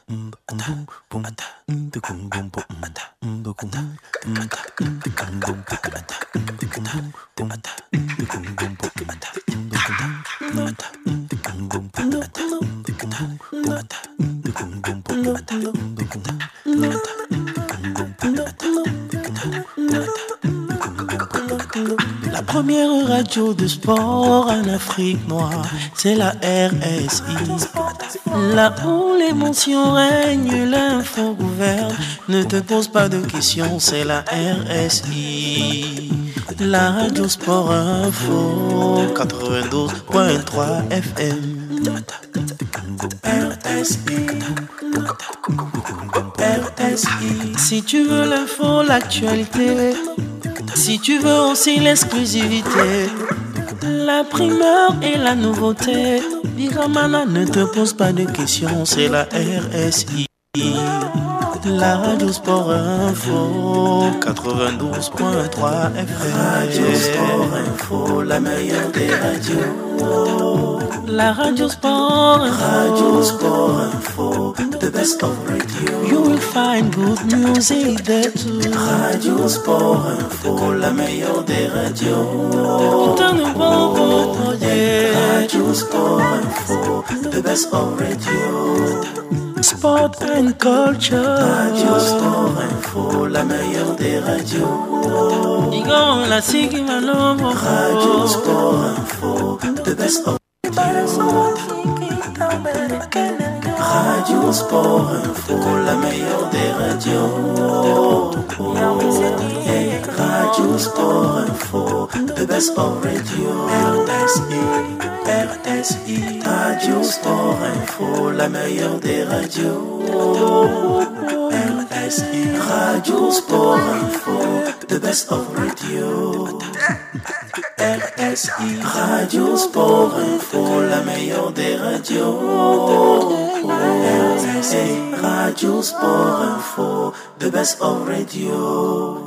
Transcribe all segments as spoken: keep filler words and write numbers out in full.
La première radio de sport en Afrique noire, c'est la R S I. Là où l'émotion règne, l'info gouverne. Ne te pose pas de questions, c'est la R S I. La radio sport info, quatre-vingt-douze point trois F M. R S I. R S I. Si tu veux l'info, l'actualité, si tu veux aussi l'exclusivité, la primeur et la nouveauté, Biramana, ne te pose pas de questions, c'est la R S I. La radio sport info, quatre-vingt-douze point trois F M. Radio sport info, la meilleure des radios. La radio sport info. Radio sport info, the best of radio. You will find good music there too. Radio sport info, la meilleure des radios. Radio sport info, the best of radio. Sport and culture. Radio sport info, la meilleure des radios. Igon la sigi malomo. Radio sport info, the best of radio. Radio sport info, la meilleure des radios. Hey, Radio sport info, the best of radio. R S I, R S I. Radio sport info, la meilleure des radios. R S I, Radio sport info, the best of radio. R S I, Radio sport info, la meilleure des radios. R S I, Radio sport info, the best of radio.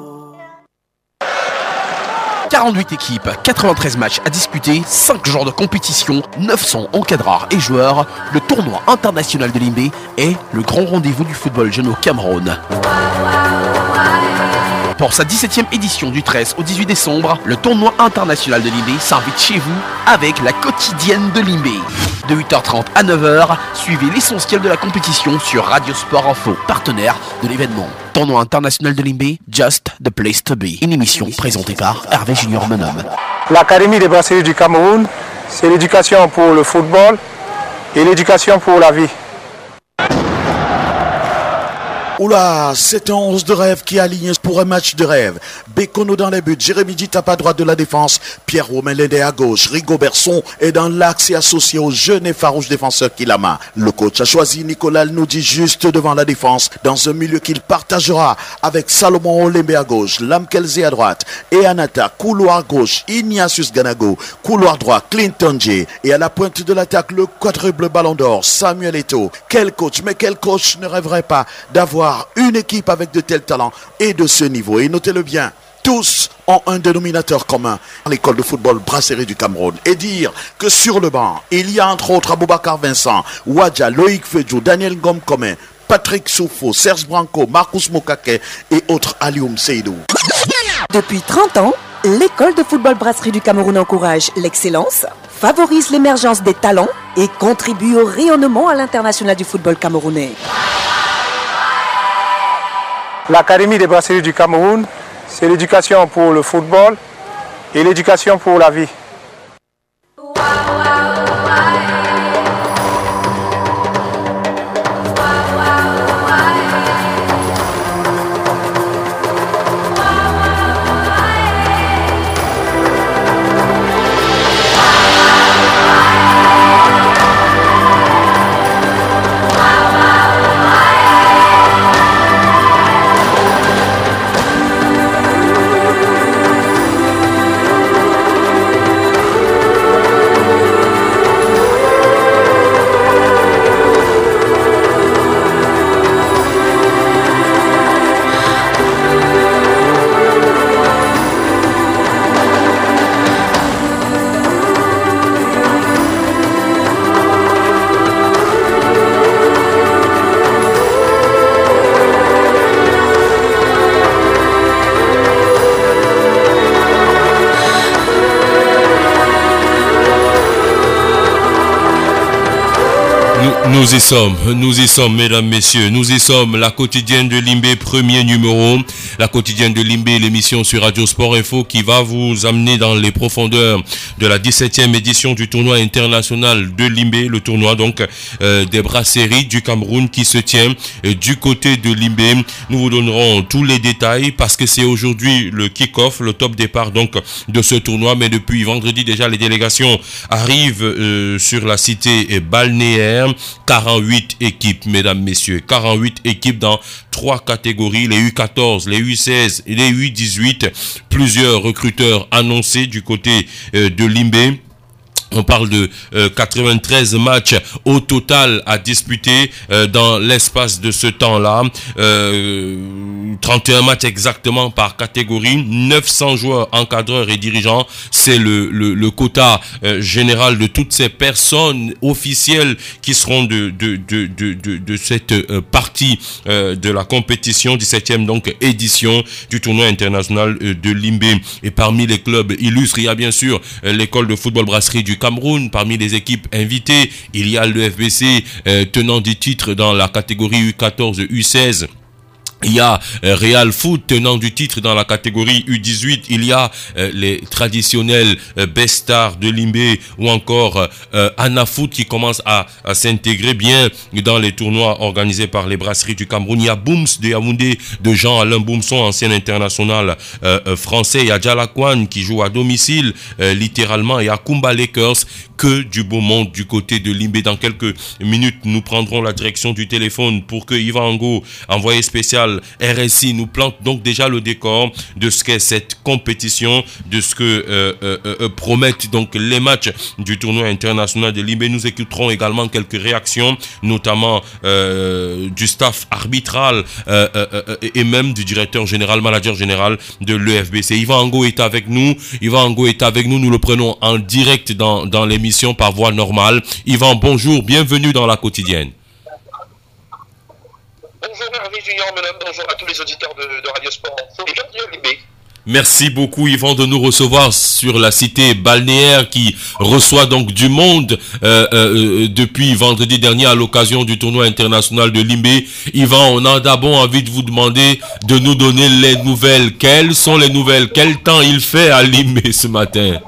quarante-huit équipes, quatre-vingt-treize matchs à disputer, cinq jours de compétition, neuf cents encadreurs et joueurs. Le tournoi international de Limbé est le grand rendez-vous du football jeune au Cameroun. Pour sa dix-septième édition du treize au dix-huit décembre, le tournoi international de Limbé s'invite chez vous avec la quotidienne de Limbé. De huit heures trente à neuf heures, suivez l'essentiel de la compétition sur Radio Sport Info, partenaire de l'événement. Tournoi international de Limbé, Just the Place to Be. Une émission présentée par Hervé Junior Menhomme. L'Académie des brasseries du Cameroun, c'est l'éducation pour le football et l'éducation pour la vie. Oula, c'est un onze de rêve qui aligne pour un match de rêve. Bekono dans les buts, Jérémy Ditap à droite de la défense, Pierre-Romain Lédé à gauche, Rigo Berson est dans l'axe et associé au jeune et farouche défenseur Kilama. Le coach a choisi Nicolas Noudi juste devant la défense, dans un milieu qu'il partagera avec Salomon Olembe à gauche, Lamkelze à droite, et Anata, couloir gauche, Ignatius Ganago, couloir droit, Clinton J, et à la pointe de l'attaque, le quadruple ballon d'or, Samuel Eto'o. Quel coach, mais quel coach ne rêverait pas d'avoir une équipe avec de tels talents et de ce niveau? Et notez-le bien, tous ont un dénominateur commun, l'école de football Brasserie du Cameroun. Et dire que sur le banc, il y a entre autres Aboubacar Vincent, Wadja, Loïc Fedjou, Daniel Ngom-Komé, Patrick Soufo, Serge Branco, Marcus Mokake et autres Alioum Seydou. Depuis trente ans, l'école de football Brasserie du Cameroun encourage l'excellence, favorise l'émergence des talents et contribue au rayonnement à l'international du football camerounais. L'Académie des brasseries du Cameroun, c'est l'éducation pour le football et l'éducation pour la vie. Nous y sommes, nous y sommes, mesdames, messieurs. Nous y sommes, la quotidienne de Limbé, premier numéro. La quotidienne de Limbé, l'émission sur Radio Sport Info qui va vous amener dans les profondeurs de la dix-septième édition du tournoi international de Limbé. Le tournoi donc euh, des brasseries du Cameroun qui se tient euh, du côté de Limbé. Nous vous donnerons tous les détails parce que c'est aujourd'hui le kick-off, le top départ donc de ce tournoi. Mais depuis vendredi déjà, les délégations arrivent euh, sur la cité balnéaire. quarante-huit équipes, mesdames, messieurs. quarante-huit équipes dans trois catégories, les U quatorze, les U seize et les U dix-huit. Plusieurs recruteurs annoncés du côté euh, de Limbé. On parle de euh, quatre-vingt-treize matchs au total à disputer euh, dans l'espace de ce temps-là. Euh, trente et un matchs exactement par catégorie. neuf cents joueurs, encadreurs et dirigeants. C'est le, le, le quota euh, général de toutes ces personnes officielles qui seront de, de, de, de, de, de cette euh, partie euh, de la compétition. dix-septième donc édition du tournoi international euh, de Limbé. Et parmi les clubs illustres, il y a bien sûr euh, l'école de football brasserie du Cameroun. Parmi les équipes invitées, il y a le F B C euh, tenant du titre dans la catégorie U quatorze, U seize. Il y a euh, Real Foot tenant du titre dans la catégorie U dix-huit. Il y a euh, les traditionnels euh, Best Stars de Limbé ou encore euh, Anna Foot qui commence à, à s'intégrer bien dans les tournois organisés par les brasseries du Cameroun. Il y a Booms de Yaoundé de Jean-Alain Boumson, ancien international euh, euh, français. Il y a Jalakwan qui joue à domicile euh, littéralement. Il y a Kumba Lakers. Que du beau monde du côté de Limbé. Dans quelques minutes, nous prendrons la direction du téléphone pour que Yvan Ango, envoyé spécial R S I, nous plante donc déjà le décor de ce qu'est cette compétition, de ce que euh, euh, euh, promettent donc les matchs du tournoi international de Limbé. Nous écouterons également quelques réactions, notamment euh, du staff arbitral euh, euh, euh, et même du directeur général, manager général de l'E F B C. Yvan Ango est avec nous. Yvan Ango est avec nous. Nous le prenons en direct dans, dans l'émission par voie normale. Yvan, bonjour, bienvenue dans la quotidienne. Bonjour Hervé Junior, madame, bonjour à tous les auditeurs de, de Radio Sport Info et bienvenue à Limbé. Merci beaucoup Yvan de nous recevoir sur la cité balnéaire qui reçoit donc du monde euh, euh, depuis vendredi dernier à l'occasion du tournoi international de Limbé. Yvan, on a d'abord envie de vous demander de nous donner les nouvelles. Quelles sont les nouvelles? Quel temps il fait à Limbé ce matin?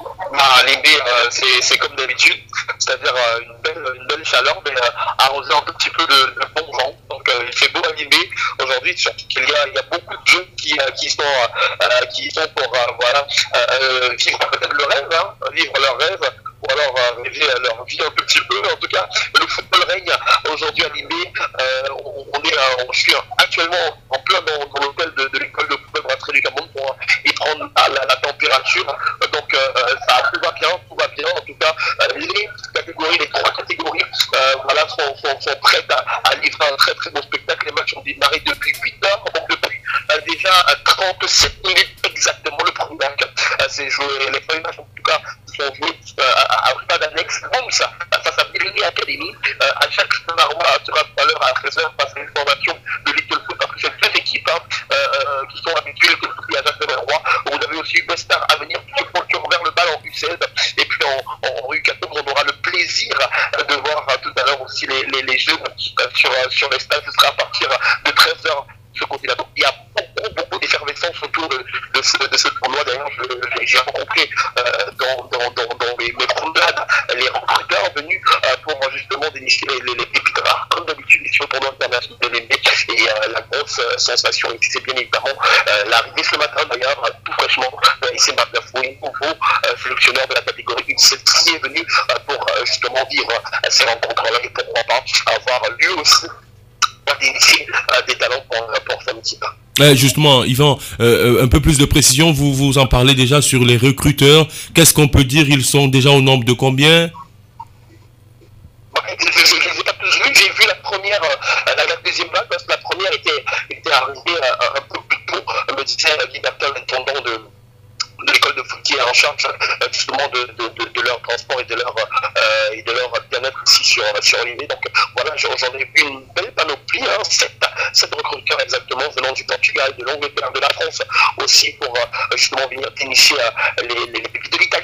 À Limbé, euh, c'est, c'est comme d'habitude, c'est-à-dire euh, une, belle, une belle chaleur, mais euh, arrosée un tout petit peu de, de bon vent. Donc euh, il fait beau à Limbé aujourd'hui, surtout qu'il y a, il y a beaucoup de jeunes qui, euh, qui, sont, euh, qui sont pour euh, voilà, euh, vivre peut-être le rêve, hein, vivre leur rêve, ou alors euh, rêver leur vie un petit peu. En tout cas, le football règne aujourd'hui à Limbé. Euh, on, on, est, euh, on, je suis actuellement en plein dans, dans l'hôtel de, de l'école de football brasserie du Cameroun pour y prendre la, la, la température. Donc euh, ça, tout va bien, tout va bien. En tout cas, euh, les catégories, les trois catégories, euh, voilà, sont, sont, sont prêtes à, à livrer un très très beau spectacle. Les matchs ont démarré depuis huit heures, donc depuis euh, déjà trente-sept minutes exactement. Le premier match euh, c'est joué, les premiers matchs en tout cas sont joués euh, à, à stade annexe Booms face à Birili Academy. Euh, à chaque Marois sera tout à l'heure à treize heures face à une formation de Little Foot, parce que c'est deux équipes hein, euh, qui sont habituées Little Foot et à Jacques Leroy. Vous avez aussi Best Star à venir qui se procure vers le bal en U seize, et puis en, en, en U quatorze on aura le plaisir de voir euh, tout à l'heure aussi les, les, les jeunes euh, sur, euh, sur les stades. Ce sera à partir de treize heures ce côté-là. Donc il y a beaucoup, beaucoup d'effervescence autour de, de, ce, de ce tournoi. D'ailleurs, je, j'ai rencontré euh, dans, dans, dans, dans mes, mes promenades les recruteurs venus euh, pour justement dénicher les, les, les pépites rares, comme d'habitude ici au tournoi international de Limbé. Et euh, la grosse euh, sensation ici, c'est bien évidemment euh, l'arrivée ce matin d'ailleurs, euh, tout fraîchement, euh, ici Mabdafoué, nouveau euh, sélectionneur de la catégorie U sept, qui est venu euh, pour euh, justement vivre euh, ces rencontres-là et pourquoi pas avoir lui aussi d'initier euh, des talents pour, pour samedi. Euh, justement, Yvan, euh, un peu plus de précision, vous vous en parlez déjà sur les recruteurs. Qu'est-ce qu'on peut dire? Ils sont déjà au nombre de combien? Je ne les ai pas tous vus, j'ai vu la première, euh, la, la deuxième vague, parce que la première était, était arrivée euh, un peu plus tôt, me disait Guy Bertel, l'intendant de, de l'école de foot qui est en charge euh, justement de, de, de, de leur transport et de leur, euh, et de leur bien-être ici sur, sur Limbé. Donc voilà, j'en ai vu une belle panoplie, hein, sept, sept recruteurs exactement venant du Portugal, de l'Angleterre, de la France aussi pour euh, justement venir initier euh, les, les, les pépites de l'Italie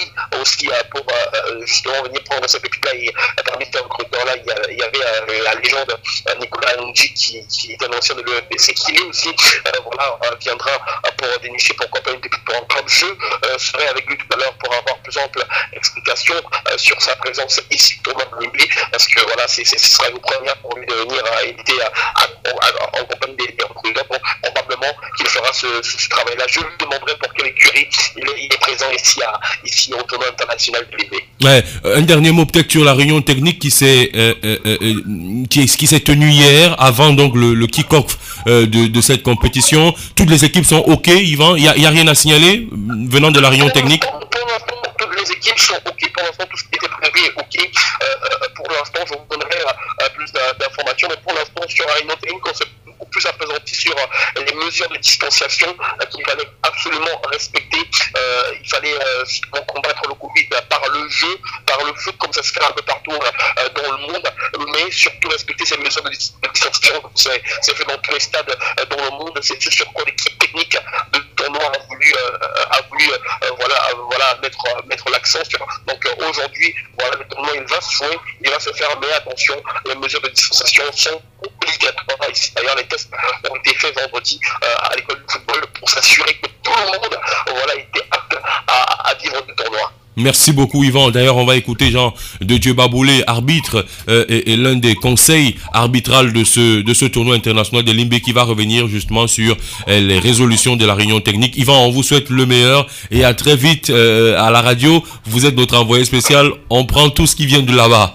aussi euh, pour euh, justement venir prendre cette équipe-là et euh, parmi ces recruteurs-là, il y, il y avait euh, la légende euh, Nicolas Ndji qui, qui est un ancien de l'E F B C qui lui aussi euh, voilà, euh, viendra euh, pour dénicher pourquoi pas une équipe pour un club. Je euh, serai avec lui tout à l'heure pour avoir plus ample explication euh, sur sa présence ici au tournoi de Limbé, parce que voilà, c'est, c'est, ce sera une première pour lui de venir euh, éviter à, à, à, à, en compagnie des, des recruteurs. Bon, probablement qu'il fera ce, ce, ce travail-là. Je lui demanderai pour quelle écurie il est, il est présent ici, à, ici au tournoi international de Limbé. Ouais, un dernier mot peut-être sur la réunion technique qui s'est euh, euh, euh, qui, qui s'est tenue hier avant donc le, le kick-off euh, de, de cette compétition. Toutes les équipes sont OK, Yvan. Il y a, il y a rien à signaler venant de la réunion pour technique. L'instant, pour l'instant, toutes les équipes sont OK. Pour l'instant, tout ce qui était prévu est OK. Euh, pour l'instant, je vous donnerai euh, plus d'informations, mais pour l'instant, sur la réunion technique, on s'est beaucoup plus appesanti sur euh, les mesures de distanciation euh, qu'il fallait absolument respecter. Euh, il fallait euh, combattre le Covid euh, par le jeu, par le foot, comme ça se fait un peu partout euh, dans le monde, mais surtout respecter ces mesures de distanciation. C'est, c'est fait dans tous les stades euh, dans le monde. C'est ce sur quoi l'équipe technique de tournoi a voulu, euh, a voulu euh, voilà, euh, voilà, mettre, euh, mettre l'accent sur. Donc euh, aujourd'hui, voilà, le tournoi il va se jouer, il va se faire, mais attention, les mesures de distanciation sont obligatoires ici. D'ailleurs, les tests ont été faits vendredi euh, à l'école de football pour s'assurer que tout le monde voilà, était apte à, à vivre le tournoi. Merci beaucoup Yvan. D'ailleurs, on va écouter Jean de Dieu Baboulé, arbitre euh, et, et l'un des conseils arbitral de ce de ce tournoi international de Limbé, qui va revenir justement sur euh, les résolutions de la réunion technique. Yvan, on vous souhaite le meilleur et à très vite euh, à la radio. Vous êtes notre envoyé spécial. On prend tout ce qui vient de là-bas.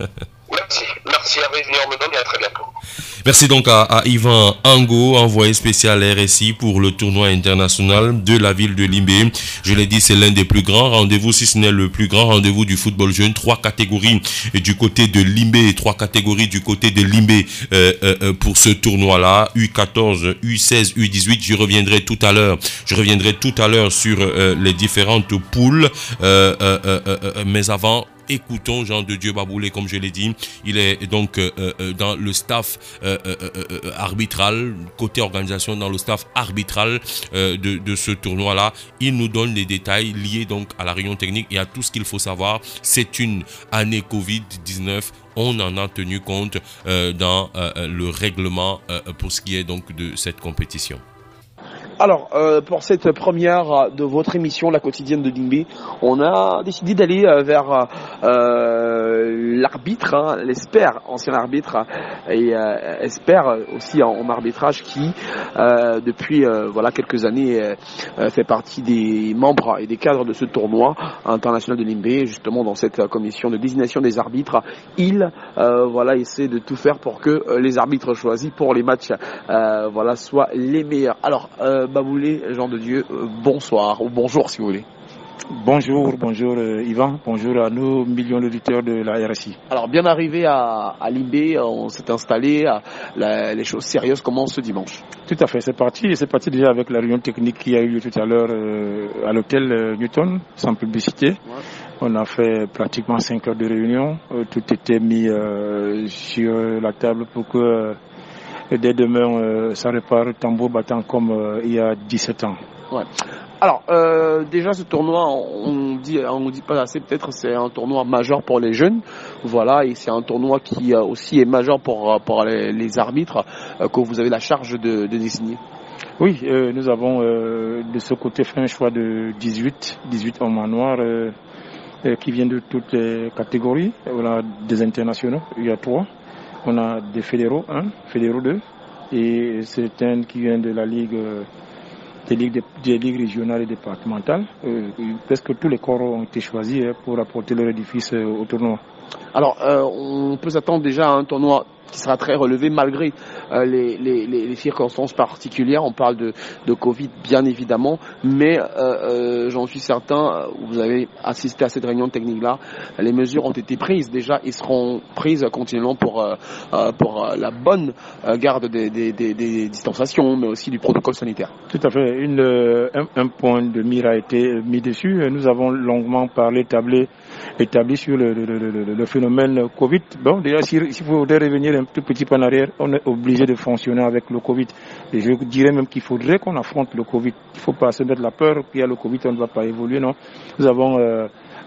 Merci, merci à Réunion Médon et à très bientôt. Merci donc à, à Yvan Ango, envoyé spécial R S I pour le tournoi international de la ville de Limbé. Je l'ai dit, c'est l'un des plus grands rendez-vous, si ce n'est le plus grand rendez-vous du football jeune. Trois catégories du côté de Limbé et trois catégories du côté de Limbé euh, euh, pour ce tournoi-là. U quatorze, U seize, U dix-huit. Je reviendrai tout à l'heure. Je reviendrai tout à l'heure sur euh, les différentes poules. Euh, euh, euh, euh, mais avant, écoutons Jean de Dieu Baboulé, comme je l'ai dit. Il est donc euh, euh, dans le staff euh, euh, euh, arbitral, côté organisation, dans le staff arbitral euh, de, de ce tournoi-là. Il nous donne les détails liés donc à la réunion technique et à tout ce qu'il faut savoir. C'est une année covid dix-neuf. On en a tenu compte euh, dans euh, le règlement euh, pour ce qui est donc de cette compétition. Alors, euh, pour cette première de votre émission, la quotidienne de Limbé, on a décidé d'aller euh, vers euh, l'arbitre, hein, l'espère, ancien arbitre, et euh, espère aussi en, en arbitrage qui, euh, depuis euh, voilà quelques années, euh, fait partie des membres et des cadres de ce tournoi international de Limbé, justement dans cette commission de désignation des arbitres. Il euh, voilà essaie de tout faire pour que euh, les arbitres choisis pour les matchs euh, voilà soient les meilleurs. Alors, euh, Baboulé, Jean de Dieu, euh, bonsoir ou bonjour si vous voulez. Bonjour, bonjour euh, Yvan, bonjour à nos millions d'auditeurs de la R S I. Alors bien arrivé à, à Limbé, on s'est installé, à, la, les choses sérieuses commencent ce dimanche. Tout à fait, c'est parti, c'est parti déjà avec la réunion technique qui a eu lieu tout à l'heure euh, à l'hôtel euh, Newton, sans publicité. Ouais. On a fait pratiquement cinq heures de réunion, euh, tout était mis euh, sur la table pour que euh, dès demain euh, ça repart tambour battant comme euh, il y a dix-sept ans. Ouais. Alors, euh, déjà ce tournoi, on dit, on dit pas assez, peut-être c'est un tournoi majeur pour les jeunes, voilà, et c'est un tournoi qui euh, aussi est majeur pour, pour les, les arbitres euh, que vous avez la charge de, de désigner. Oui, euh, nous avons euh, de ce côté fait un choix de dix-huit, dix-huit hommes en noir euh, euh, qui viennent de toutes les catégories. On a des internationaux, il y a trois. On a des fédéraux un, fédéraux deux, et certains qui viennent de la ligue. Euh, Des ligues, des ligues régionales et départementales. Euh, presque tous les corps ont été choisis hein, pour apporter leur édifice euh, au tournoi. Alors, euh, on peut s'attendre déjà à un tournoi qui sera très relevé malgré euh, les, les, les circonstances particulières. On parle de, de Covid bien évidemment, mais euh, euh, j'en suis certain, vous avez assisté à cette réunion technique-là, les mesures ont été prises déjà et seront prises continuellement pour, euh, pour la bonne garde des, des, des, des distanciations, mais aussi du protocole sanitaire. Tout à fait, Une, un, un point de mire a été mis dessus. Nous avons longuement parlé, tablé, établi sur le, le, le, le phénomène Covid. Bon, déjà, s'il si faudrait revenir un tout petit peu en arrière, on est obligé de fonctionner avec le Covid. Et je dirais même qu'il faudrait qu'on affronte le Covid. Il ne faut pas se mettre la peur qu'il y a le Covid, on ne va pas évoluer, non. Nous avons euh,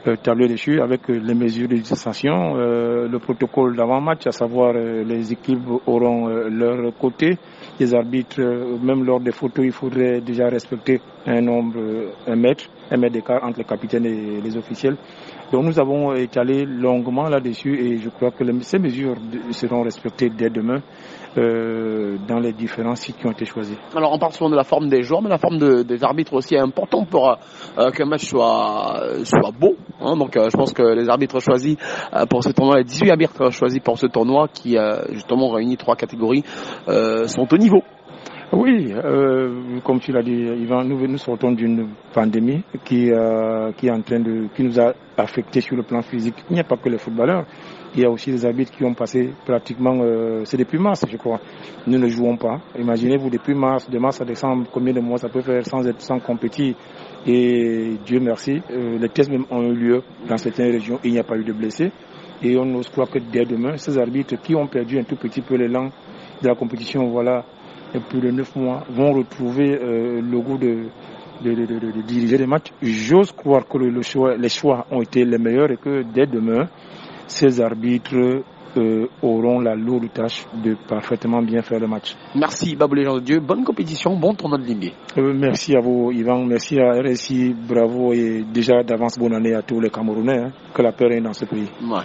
euh, tabler dessus avec euh, les mesures de distanciation, euh, le protocole d'avant-match, à savoir euh, les équipes auront euh, leur côté. Les arbitres, euh, même lors des photos, il faudrait déjà respecter un nombre, euh, un mètre, un mètre d'écart entre les capitaines et les officiels. Donc nous avons étalé longuement là-dessus et je crois que les, ces mesures de, seront respectées dès demain euh, dans les différents sites qui ont été choisis. Alors on parle souvent de la forme des joueurs, mais la forme de, des arbitres aussi est importante pour euh, qu'un match soit, soit beau. Hein. Donc euh, je pense que les arbitres choisis euh, pour ce tournoi, les dix-huit arbitres choisis pour ce tournoi qui euh, justement réunit trois catégories euh, sont au niveau. Oui, euh, comme tu l'as dit, Yvan, nous, nous sortons d'une pandémie qui, euh, qui est en train de, qui nous a affectés sur le plan physique. Il n'y a pas que les footballeurs, il y a aussi des arbitres qui ont passé pratiquement, euh, c'est depuis mars, je crois. Nous ne jouons pas. Imaginez-vous depuis mars, de mars à décembre, combien de mois ça peut faire sans être, sans compétir. Et Dieu merci, euh, les tests même ont eu lieu dans certaines régions. Il n'y a pas eu de blessés. Et on ose croire que dès demain, ces arbitres qui ont perdu un tout petit peu l'élan de la compétition, voilà, et plus de neuf mois, vont retrouver euh, le goût de, de, de, de, de diriger les matchs. J'ose croire que le, le choix, les choix ont été les meilleurs et que dès demain, ces arbitres euh, auront la lourde tâche de parfaitement bien faire le match. Merci Babou les gens de Dieu, bonne compétition, bon tournoi de Limbé. Euh, merci à vous Yvan, merci à R S I, bravo et déjà d'avance bonne année à tous les Camerounais, hein, que la paix règne dans ce pays. Ouais.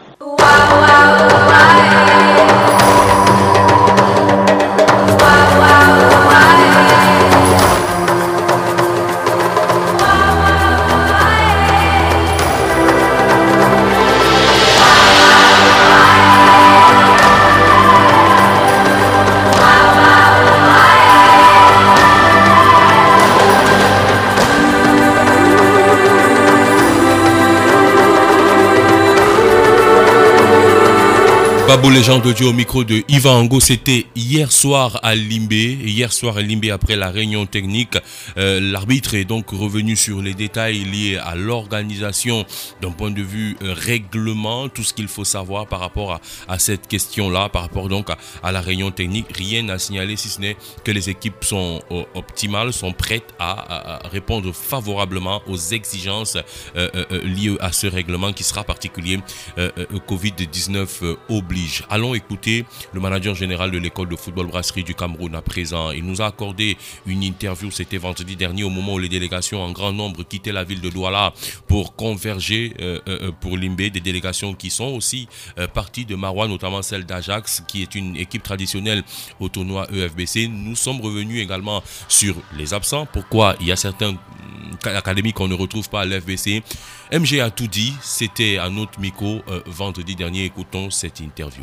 Babou les gens de Dieu au micro de Yvan Ango, c'était hier soir à Limbé. Hier soir à Limbé après la réunion technique, euh, l'arbitre est donc revenu sur les détails liés à l'organisation d'un point de vue euh, règlement, tout ce qu'il faut savoir par rapport à, à cette question-là, par rapport donc à, à la réunion technique. Rien à signaler si ce n'est que les équipes sont euh, optimales, sont prêtes à, à, à répondre favorablement aux exigences euh, euh, liées à ce règlement qui sera particulier. Euh, euh, covid dix-neuf euh, oblige. Allons écouter le manager général de l'école de football brasserie du Cameroun à présent. Il nous a accordé une interview, c'était vendredi dernier, au moment où les délégations en grand nombre quittaient la ville de Douala pour converger euh, euh, pour Limbé. Des délégations qui sont aussi euh, parties de Maroua, notamment celle d'Ajax, qui est une équipe traditionnelle au tournoi E F B C. Nous sommes revenus également sur les absents. Pourquoi il y a certains académies qu'on ne retrouve pas à l'F B C. M G a tout dit, c'était à notre micro euh, vendredi dernier. Écoutons cette interview.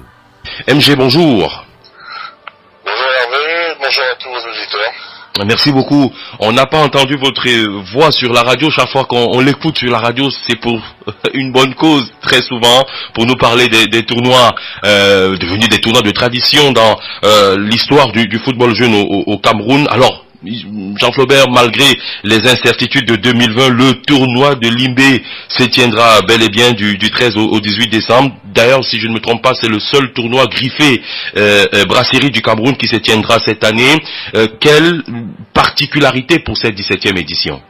M G, bonjour. Bonjour Hervé, bonjour à tous vos auditeurs. Merci beaucoup. On n'a pas entendu votre voix sur la radio. Chaque fois qu'on l'écoute sur la radio, c'est pour une bonne cause, très souvent, pour nous parler des, des tournois euh, devenus des tournois de tradition dans euh, l'histoire du, du football jeune au, au, au Cameroun. Alors, Jean Flaubert, malgré les incertitudes de deux mille vingt, le tournoi de Limbé se tiendra bel et bien du, du treize au, au dix-huit décembre. D'ailleurs, si je ne me trompe pas, c'est le seul tournoi griffé euh, euh, brasserie du Cameroun qui se tiendra cette année. Euh, quelle particularité pour cette dix-septième édition?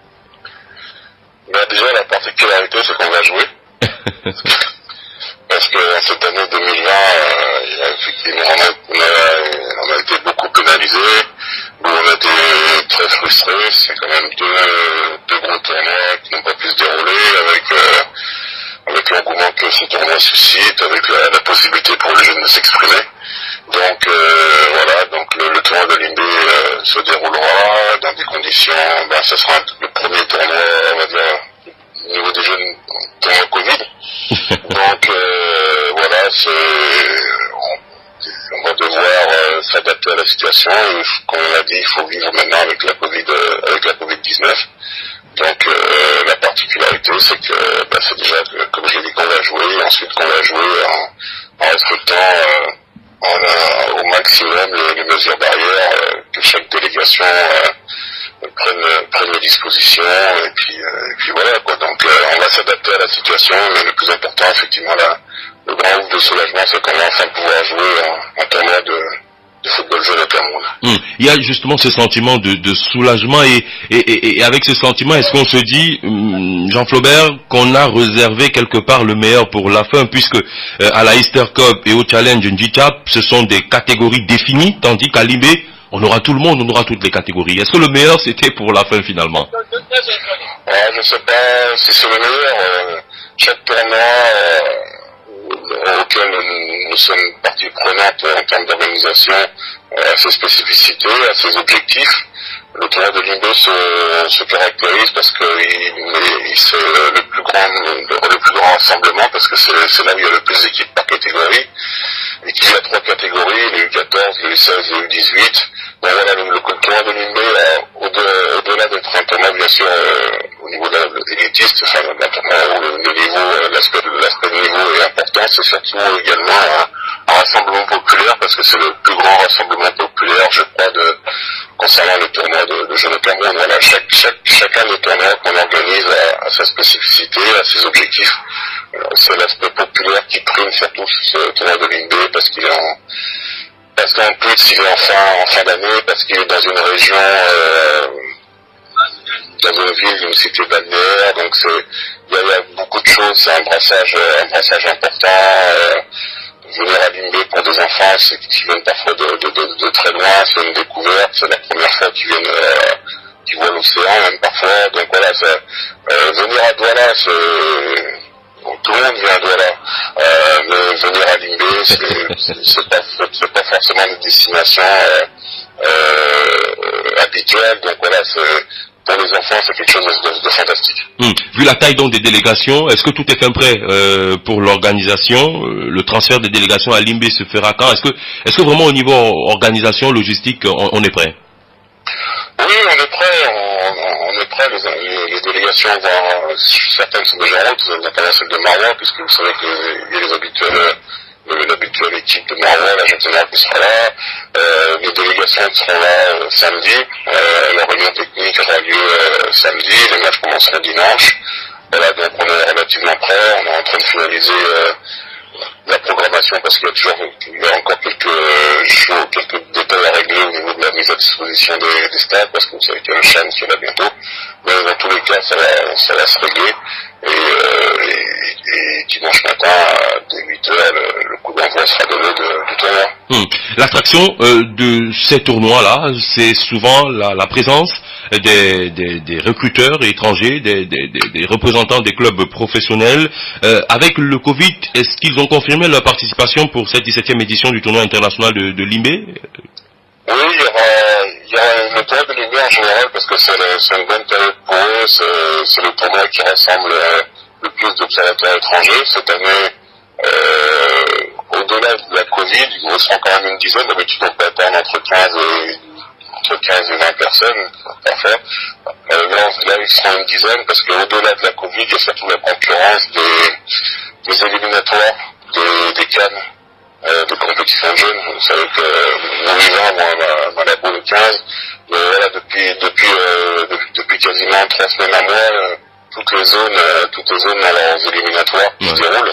Ben déjà, la particularité, c'est qu'on va jouer. Parce que cette année deux mille vingt, euh, il y a effectivement, on a, on, a, on a été beaucoup pénalisé. Bon, on a été très frustrés. C'est quand même deux, deux gros tournois qui n'ont pas pu se dérouler avec, euh, avec l'engouement que ce tournoi suscite, avec la, la possibilité pour les jeunes de s'exprimer. Donc euh, voilà, donc le, le tournoi de Limbé euh, se déroulera dans des conditions, ben, ce sera le premier tournoi, on va dire, au niveau des jeunes tournoi Covid. Donc euh, voilà, c'est, on, on va devoir euh, s'adapter à la situation. Et, comme on l'a dit, il faut vivre maintenant avec la Covid, euh, avec la Covid dix-neuf. Donc euh, la particularité, c'est que bah, c'est déjà, que, comme je l'ai dit, qu'on va jouer, et ensuite qu'on va jouer en, en respectant euh, en, euh, au maximum les, les mesures barrières, euh, que chaque délégation euh, prenne, prenne les dispositions, et puis, euh, et puis voilà quoi. Donc euh, on va s'adapter à la situation, mais le plus important, effectivement, la, le grand ouf de soulagement, c'est qu'on va enfin pouvoir jouer un, un tournoi de, de football jouer au Cameroun. Hum. Il y a justement ce sentiment de, de soulagement et, et, et, et avec ce sentiment, est-ce qu'on se dit, hum, Jean Flaubert, qu'on a réservé quelque part le meilleur pour la fin, puisque euh, à la Easter Cup et au Challenge Handicap, ce sont des catégories définies, tandis qu'à Limbé, on aura tout le monde, on aura toutes les catégories. Est-ce que le meilleur c'était pour la fin finalement? euh, Je ne sais pas si c'est le meilleur. Euh, chaque tournoi euh, auquel nous, nous sommes partie prenante en termes d'organisation a ses spécificités, a ses objectifs. Le tournoi de Limbé se, se caractérise parce que il, il, c'est le plus grand, le, le plus grand rassemblement, parce que c'est là où il y a le plus d'équipes par catégorie, et qu'il y a trois catégories, les U quatorze, les U seize et les U dix-huit. Donc voilà, le, le tournoi de Limbé, euh, au-delà au d'être un tournoi bien sûr euh, au niveau de élitiste, enfin un tournoi où le, le niveau, l'aspect l'aspect de niveau est important, c'est surtout également un, un rassemblement populaire, parce que c'est le plus grand rassemblement populaire, je crois, de concernant le tournoi de, de Jeunes Cameroun. Voilà, chaque, chaque, chacun des tournois qu'on organise a, a sa spécificité, a ses objectifs. C'est l'aspect populaire qui prime surtout ce tournoi de Limbé, parce qu'il est en, parce qu'en plus il est en fin, en fin d'année, parce qu'il est dans une région, euh, dans une ville, une cité balnéaire, donc c'est, il y, y a beaucoup de choses, c'est un brassage, un brassage important. Euh, venir à Limbé pour des enfants, c'est qui viennent parfois de, de, de, de très loin, c'est une découverte, c'est la première fois qu'ils viennent, euh, qu'ils voient l'océan, même parfois, donc voilà, euh, venir à Douala, c'est, bon, tout le monde vient à Douala, euh, mais venir à Limbé, c'est pas, c'est pas forcément une destination euh, euh, habituelle, donc voilà, c'est, pour les enfants, c'est quelque chose de, de, de fantastique. Hum. Vu la taille donc des délégations, est-ce que tout est fin prêt euh, pour l'organisation? euh, Le transfert des délégations à Limbé se fera quand? Est-ce que, est-ce que vraiment au niveau organisation, logistique, on, on est prêt? Oui, on est prêt. On, on est prêt. Les, les, les délégations vont, certaines sont déjà en route, notamment celle de Marois, puisque vous savez qu'il y a les habituels. L'habituelle équipe de Marois, la général qui sera là, euh, les délégations seront là euh, samedi, euh, la réunion technique aura lieu euh, samedi, les matchs commenceront dimanche. Voilà, donc on est relativement prêt, on est en train de finaliser euh, la programmation, parce qu'il y a toujours, il y a encore quelques choses, quelques détails à régler au niveau de la mise à disposition des, des stades, parce que vous savez qu'il y a le Chan qui est là bientôt, mais dans tous les cas ça va, ça va se régler, et, euh, et, et dimanche matin dès huit heures le, le coup d'envoi sera donné de, du tournoi. Hum. L'attraction euh, de ces tournois-là, c'est souvent la, la présence des, des, des recruteurs étrangers, des, des, des, des représentants des clubs professionnels. Euh, avec le Covid, est-ce qu'ils ont confirmé leur participation pour cette dix-septième édition du tournoi international de, de Limbé? Oui, il y aura, il y aura le tournoi de Limbé en général, parce que c'est une bonne période pour eux, c'est le tournoi qui rassemble euh, le plus d'observateurs étrangers. Cette année, euh, au-delà de la Covid, ils seront quand même une dizaine, d'habitude on peut atteindre entre quinze et entre quinze et vingt personnes, parfois. Euh, là, là, ils seront une dizaine, parce qu'au-delà de la Covid, il y a surtout la concurrence des, des éliminatoires, des, des cannes, euh, de compétition de jeunes. Vous savez que nous vivons, moi, à la boule le quinze, mais voilà, depuis, depuis, euh, depuis, depuis quasiment trois semaines à mois, euh, toutes les zones, euh, toutes les zones dans leurs éliminatoires qui se déroulent,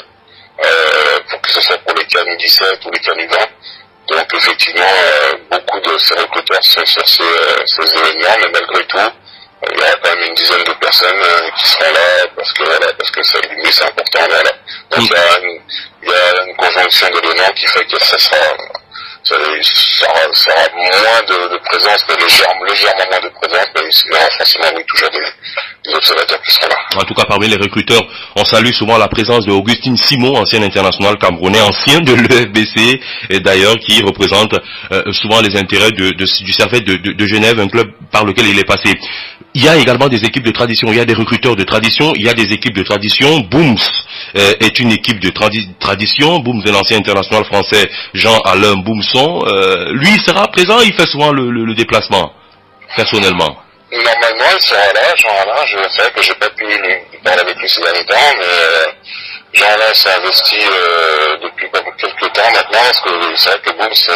euh, pour que ce soit pour les cannes U dix-sept ou les cannes U vingt. Donc effectivement, euh, beaucoup de ces recruteurs sont sur ces, euh, ces événements, mais malgré tout, euh, il y aura quand même une dizaine de personnes euh, qui seront là, parce que voilà, parce que c'est important, voilà. Donc il y a une, il y a une conjonction d'éléments qui fait que ça sera, ça, ça aura, ça aura moins de, de présence, mais légèrement, légèrement moins de présence, mais il y aura forcément oui, toujours des, des observateurs qui seront là. En tout cas, parmi les recruteurs, on salue souvent la présence de Augustine Simon, ancien international camerounais, ancien de l'E F B C, et d'ailleurs qui représente euh, souvent les intérêts de, de, du Servette de, de, de Genève, un club par lequel il est passé. Il y a également des équipes de tradition, il y a des recruteurs de tradition, il y a des équipes de tradition. Booms euh, est une équipe de tradi tradition. Booms est l'ancien international français Jean-Alain Boumson. Euh, lui, il sera présent, il fait souvent le, le, le déplacement, personnellement. Normalement, il sera là, Jean-Alain. Je sais que j'ai pas pu lui parler avec lui ces derniers temps, mais euh, Jean-Alain s'est investi euh, depuis quelques temps maintenant, parce que c'est vrai que Boom, c'est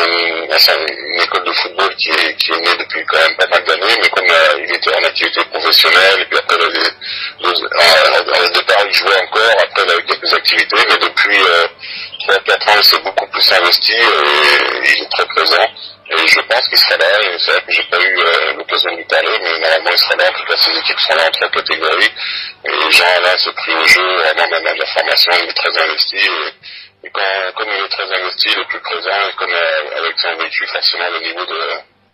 une, une école de football qui est, qui est née depuis quand même pas mal d'années, mais comme euh, il était en activité professionnelle, et puis après, les, les, en, au départ, il jouait encore, après, il avait quelques activités, mais depuis euh, trois à quatre ans, il s'est beaucoup plus investi, et, et il est très présent. Et je pense qu'il sera là, et c'est vrai que j'ai pas eu euh, l'occasion de lui parler, mais normalement il sera là, en tout cas ces équipes seront là en trois catégories, et Jean là s'est pris au jeu, avant même de la formation, il est très investi, et, et quand, comme il est très investi, il est plus présent, et comme euh, avec son vécu, forcément le niveau de...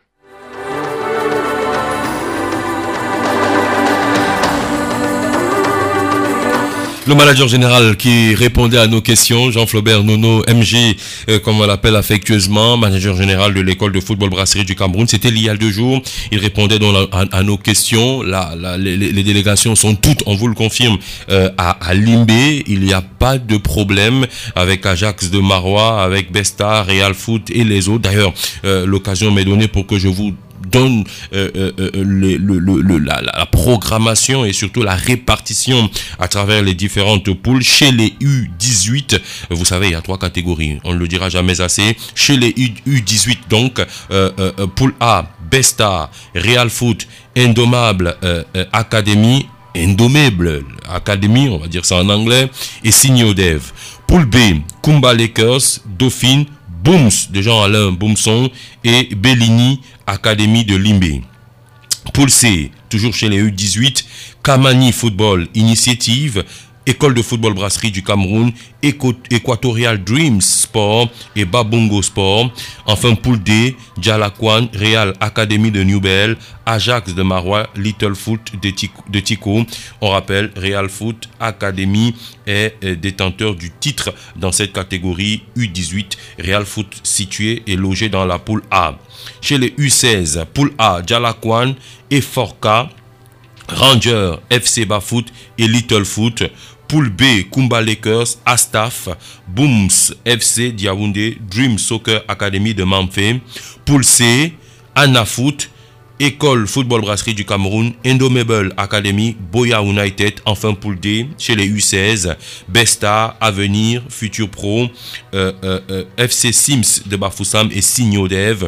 Le manager général qui répondait à nos questions, Jean-Flaubert Nono, M G, euh, comme on l'appelle affectueusement, manager général de l'école de football brasserie du Cameroun. C'était il y a deux jours. Il répondait donc à, à nos questions. Là, là, les, les délégations sont toutes, on vous le confirme, euh, à, à Limbé. Il n'y a pas de problème avec Ajax de Marois, avec Besta, Real Foot et les autres. D'ailleurs, euh, l'occasion m'est donnée pour que je vous donne euh, euh, le, le, le, la, la programmation et surtout la répartition à travers les différentes poules. Chez les U dix-huit, vous savez, il y a trois catégories, on ne le dira jamais assez. Chez les U dix-huit, donc, euh, euh, poule A, Besta, Real Foot, Indomable, euh, euh, Academy, Indommable Academy, on va dire ça en anglais, et Signodev. Poule B, Kumba Lakers, Dauphine, Booms de Jean-Alain Boumson et Bellini Académie de Limbé. Poule C, toujours chez les U dix-huit, Kamani Football Initiative, École de football brasserie du Cameroun, Equatorial Dreams Sport et Babongo Sport. Enfin, poule D, Djalakwan, Real Académie de Newbel, Ajax de Marois, Little Foot de Tico. On rappelle, Real Foot Académie est détenteur du titre dans cette catégorie U dix-huit. Real Foot situé et logé dans la poule A. Chez les U seize, poule A, Djalakwan et Forca, Ranger, F C Bafoot et Little Foot. Poule B, Kumba Lakers, Astaf, Booms, F C Diaoundé, Dream Soccer Academy de Mamfé. Poule C, Anafoot, École Football Brasserie du Cameroun, Indommable Academy, Boya United. Enfin, poule D, chez les U seize, Besta, Avenir, Futur Pro, euh, euh, euh, F C Sims de Bafoussam et Signodev.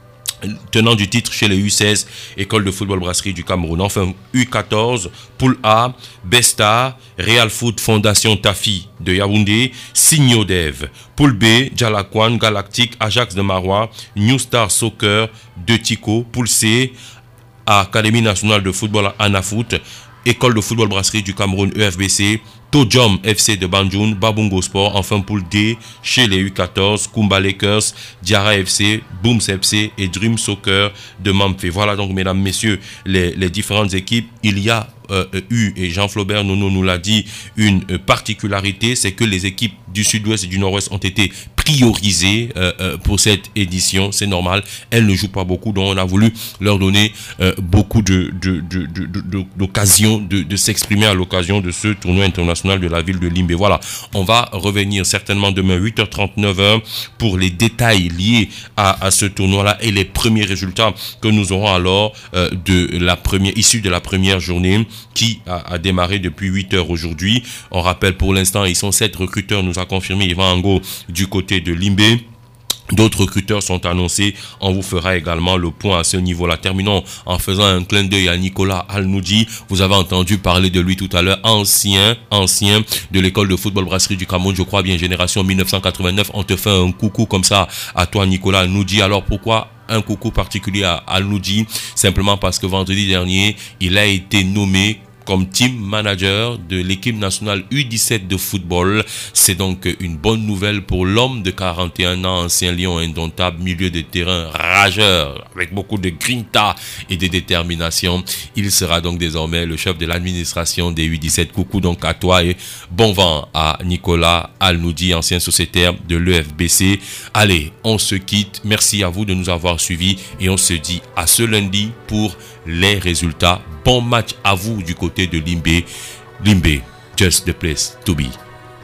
Tenant du titre chez les U seize, École de football brasserie du Cameroun. Enfin, U quatorze, poule A, Besta, Real Foot Fondation Tafi de Yaoundé, Signodev. Poule B, Djalakwan, Galactique, Ajax de Marois, New Star Soccer de Tico. Poule C, Académie nationale de football Anafoot, École de football brasserie du Cameroun E F B C, Tojom F C de Banjoun, Babongo Sport. Enfin, poule D, chez les U quatorze, Kumba Lakers, Diara F C, Booms F C et Dream Soccer de Mamfé. Voilà donc, mesdames, messieurs, les, les différentes équipes. Il y a euh, eu, et Jean Flaubert Nono nous l'a dit, une euh, particularité, c'est que les équipes du sud-ouest et du nord-ouest ont été priorisées euh, euh, pour cette édition. C'est normal, elles ne jouent pas beaucoup, donc on a voulu leur donner euh, beaucoup de, de, de, de, de, de, d'occasion de, de s'exprimer à l'occasion de ce tournoi international de la ville de Limbé. Voilà, on va revenir certainement demain huit heures trente, neuf heures pour les détails liés à, à ce tournoi-là et les premiers résultats que nous aurons alors euh, de la première, issus de la première journée qui a, a démarré depuis huit heures aujourd'hui. On rappelle, pour l'instant, ils sont sept recruteurs, nous a confirmé Yvan Ango du côté de Limbé. D'autres recruteurs sont annoncés. On vous fera également le point à ce niveau-là. Terminons en faisant un clin d'œil à Nicolas Alnoudji. Vous avez entendu parler de lui tout à l'heure. Ancien, ancien de l'école de football brasserie du Cameroun. Je crois bien génération mille neuf cent quatre-vingt-neuf. On te fait un coucou comme ça à toi, Nicolas Alnoudji. Alors pourquoi un coucou particulier à Alnoudji? Simplement parce que vendredi dernier, il a été nommé comme team manager de l'équipe nationale U dix-sept de football. C'est donc une bonne nouvelle pour l'homme de quarante et un ans, ancien lion indomptable, milieu de terrain rageur, avec beaucoup de grinta et de détermination. Il sera donc désormais le chef de l'administration des U dix-sept. Coucou donc à toi et bon vent à Nicolas Alnoudji, ancien sociétaire de l'E F B C. Allez, on se quitte. Merci à vous de nous avoir suivis et on se dit à ce lundi pour les résultats. Bon match à vous du côté de Limbé. Limbé, just the place to be.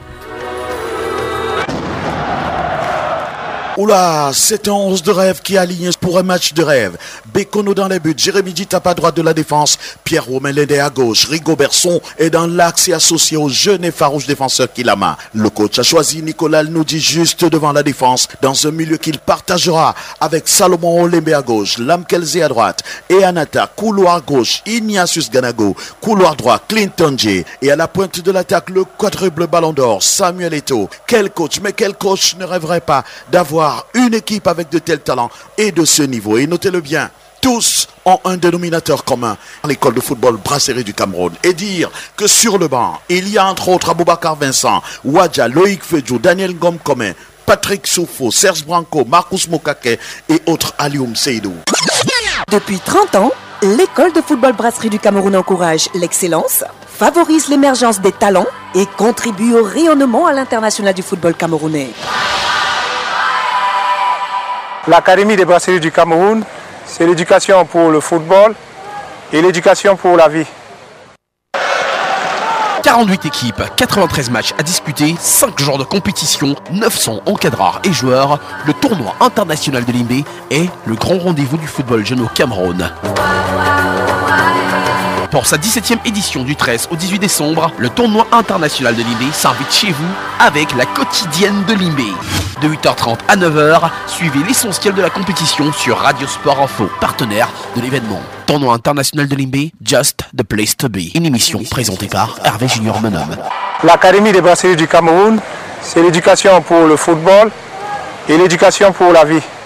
Oula, c'est un onze de rêve qui aligne pour un match de rêve. Bekono dans les buts, Jérémy Ditap à droite de la défense, Pierre-Romain Lédé à gauche, Rigo Berson est dans l'axe et associé au jeune et farouche défenseur Kilama. Le coach a choisi Nicolas Alnoudji juste devant la défense, dans un milieu qu'il partagera avec Salomon Olembe à gauche, Lamkelze à droite, et Anata, couloir gauche, Ignatius Ganago, couloir droit, Clinton J, et à la pointe de l'attaque, le quadruple ballon d'or, Samuel Eto'o. Quel coach, mais quel coach ne rêverait pas d'avoir avoir une équipe avec de tels talents et de ce niveau. Et notez-le bien, tous ont un dénominateur commun, l'école de football Brasserie du Cameroun. Et dire que sur le banc, il y a entre autres Aboubacar Vincent, Wadja, Loïc Fedjou, Daniel Ngom-Komé, Patrick Soufou, Serge Branco, Marcus Mokake et autres Alioum Seydou. Depuis trente ans, l'école de football Brasserie du Cameroun encourage l'excellence, favorise l'émergence des talents et contribue au rayonnement à l'international du football camerounais. L'Académie des Brasseries du Cameroun, c'est l'éducation pour le football et l'éducation pour la vie. quarante-huit équipes, quatre-vingt-treize matchs à disputer, cinq jours de compétition, neuf cents encadreurs et joueurs. Le tournoi international de Limbé est le grand rendez-vous du football jeune au Cameroun. Pour sa dix-septième édition du treize au dix-huit décembre, le tournoi international de Limbé s'invite chez vous avec la quotidienne de Limbé. De huit heures trente à neuf heures, suivez l'essentiel de la compétition sur Radio Sport Info, partenaire de l'événement. Tournoi international de Limbé, Just the Place to Be. Une émission présentée par Hervé Junior Menum. L'Académie des Brasseries du Cameroun, c'est l'éducation pour le football et l'éducation pour la vie.